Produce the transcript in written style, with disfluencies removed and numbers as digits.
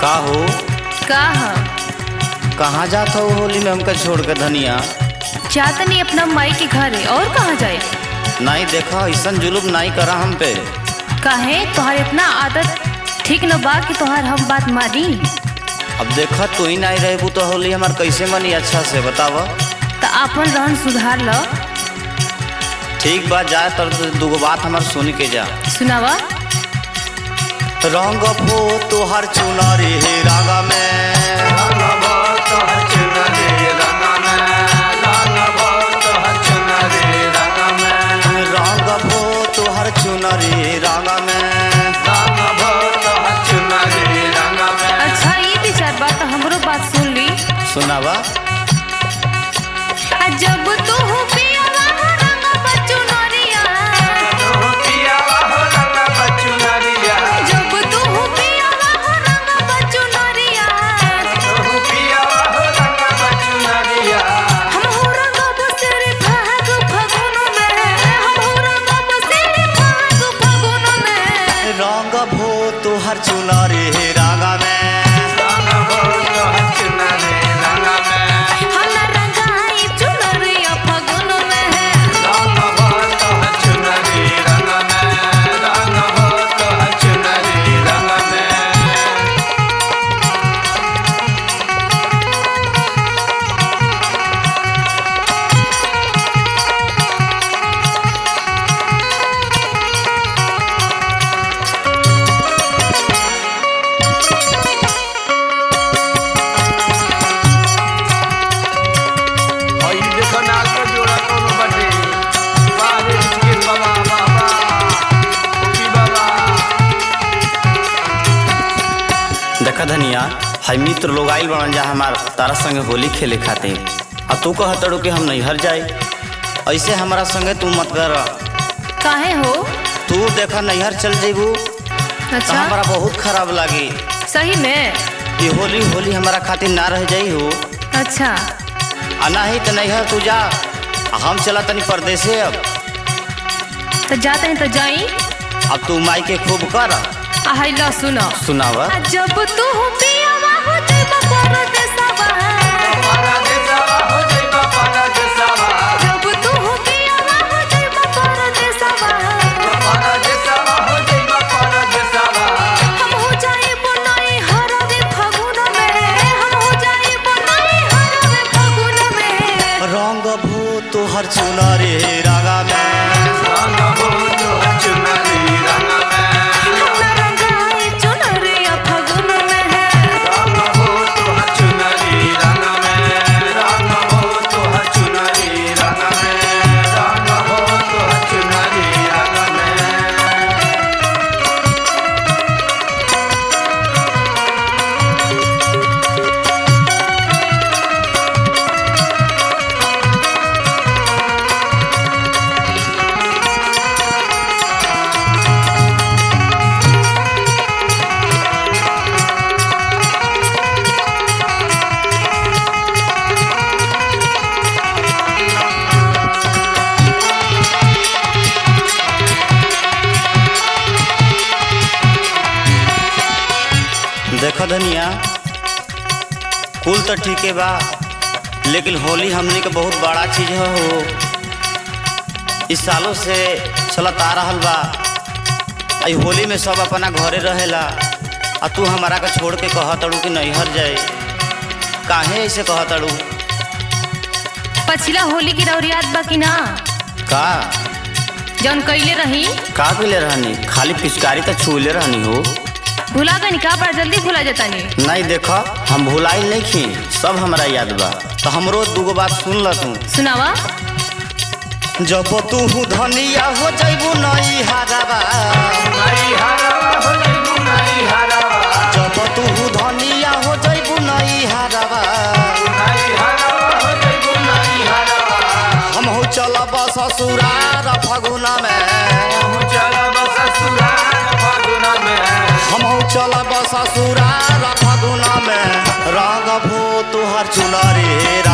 का हो? का ह? कहाँ जात हो होली में हमका छोड़ के धनिया? चाहता नहीं अपना माई के घर है और कहाँ जाए? नहीं देखा ऐसा जुलूम नहीं करा हम पे। काहे तोहार इतना आदत ठीक न बा कि तोहार हम बात मानी। अब देखा तू ही नहीं रहबू तो होली हमार कैसे मनी अच्छा से बतावा। तो अपन रहन सुधार ल। ठीक बा जाए तर दूगो बात हमार सुन के जा। सुनावा। रंग फो तोहर चुनरी रंगा में, रंग फो तोहर चुनरी रंगा में, रंग फो तोहर चुनरी रंगा में, रंग फो तोहर चुनरी रंगा में, रंग फो तोहर चुनरी रंगा में। अच्छा ये विचार बात तो हमरो बात सुन ली। सुनावा। जब तू पियावा हो रंग बचुनरिया, तू पियावा हो रंग बचुनरिया, जब तू पियावा हो रंग बचुनरिया, तू पियावा हो रंग बचुनरिया, हम हो रंग बसेरे भाग फगुन में, हम हो रंग बसेरे भाग फगुन में। रंग भो तोहर चुनरी रंगा में, रंग भो तोहर चुनरी रंगा में, हमरा रंगाई चुनरिया फगुन में, रंग भो तोहर चुनरी रंगा में, रंग भो तोहर चुनरी रंगा में। देखा धनिया है मित्र लोग आइल बन जा हमार तारा संगे होली खेले खातिर। अब तू कहतड़ू कि हम नैहर जाए, ऐसे हमारा संगे तू मत कर। काहे हो? तू देखा नैहर चल जेबू तो अच्छा हमारा बहुत खराब लागी। सही में? ये होली होली हमारा खातिर ना रह जाई हो। अच्छा आ नहीं तो नैहर तू जा, हम चला तनी परदेसे। अब तो जाते हैं तो जाई। अब तू माई के खूब कर। आइला सुनो। सुनावा। जब तू पियावा हो जइबा परदेसवा, परदेसवा हो जइबा परदेसवा, जब तू पियावा हो जइबा परदेसवा, परदेसवा हो जइबा परदेसवा, हम हो जाई बनाई हरवे फगुन में, हम हो जाई बनाई हरवे फगुन में। रंग भो तोहर चुनरी रंगा में, रंग भो तोहर चुनरी रंगा में, हमरा रंगाई चुनरिया फगुन में, रंग भो तोहर चुनरी रंगा में, रंग भो तोहर चुनरी रंगा में, रंग भो तोहर चुनरी रंगा में। देखो धनिया कुल तो ठीक है बा, लेकिन होली हमने के बहुत बड़ा चीज हो। इस सालों से चलत आ रहल बा। आई होली में सब अपना घरे रहेला, आ तू हमारा के छोड़ के कहतड़ू कि नैहर जाए। काहे ऐसे कहतड़ू? पछिला होली की रौर याद बा कि ना? का जौन कइले रही? का कइले रहनी? खाली पिचकारी तो छूले रहनी हो। भुला गनी का? बड़ा जल्दी भुला जाता नहीं। नहीं देखा हम भुलाई नहीं खी, सब हमारा याद बा। तो हमरो दूगो बात सुन ल तू। सुनावा। जब तू धनिया हो जइबू नई हरावा, नई हरावा हो जइबू नई हरावा, जब तू धनिया हो जइबू नई हरावा, नई हरावा हो जइबू नई हरावा, हम हो चलब ससुरार फगुना में, हम चलब ससुरार फगुना में, हम हो चलब ससुरार फगुना में, रंग भो तोहर चुनरी